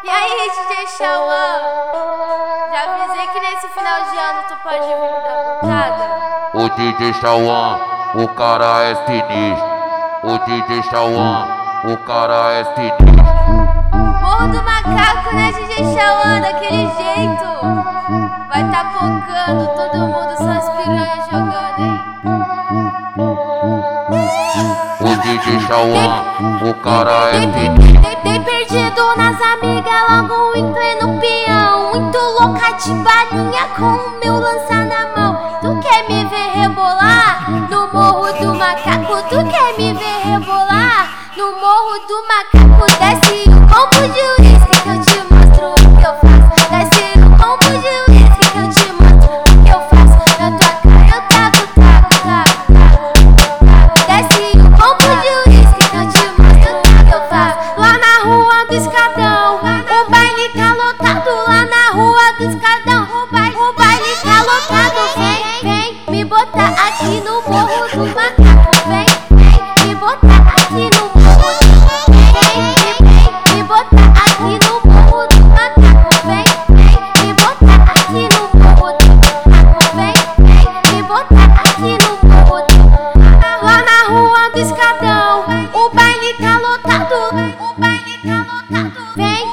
E aí, DJ Chauã? Já avisei que nesse final de ano tu pode vir me dar botada? O DJ Chauã, o cara é sinistro. O DJ Chauã, o cara é sinistro. Morro do Macaco, né, DJ Chauã? Daquele jeito. Vai tá focando, todo mundo só as piranhas jogando, hein? O DJ Chauã, o cara é sinistro. Dei perdido nas amigas logo em pleno peão. Muito louca de balinha com o meu lança na mão. Tu quer me ver rebolar no Morro do Macaco? Tu quer me ver rebolar no Morro do Macaco? Desce o combo de uísque que eu te mostro o que eu faço. Desce o combo de uísque que eu te mostro o que eu faço. Na tua cara eu taco. Desce o combo de uísque que eu te mostro o que eu faço. Lá na rua do Escadão, o baile tá lotado. Lá na rua do Escadão, o baile tá lotado. Vem me botar aqui no Morro do Macaco. Vem me botar aqui no Morro do Macaco. Vem me botar aqui no Morro do Macaco. Vem me botar aqui no Morro do Macaco. Vem me botar aqui no Morro do Macaco. Lá na rua do Escadão, o baile tá lotado. O baile tá lotado. Vem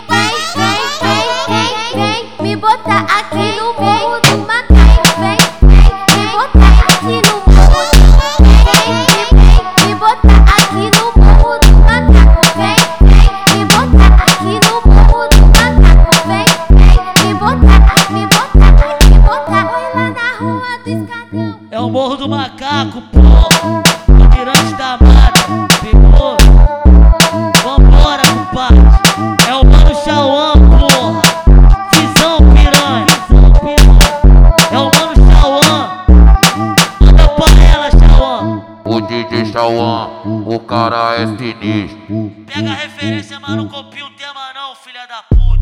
me botar aqui no Morro do Macaco. Vem me botar aqui no Morro do Macaco. Vem me botar aqui no Morro do Macaco. Vem me botar aqui no Morro do Macaco. Vem me botar. Oi lá na rua do Escadão. É o Morro do Macaco, pô. O Mirante da Mata, pegou? Vambora, compadre. É o Mano Chauã, porra. Visão piranha. É o Mano Chauã. Manda pra ela, Chauã. O DJ Chauã, o cara é sinistro. Pega a referência, mas não copia o tema não, filha da puta.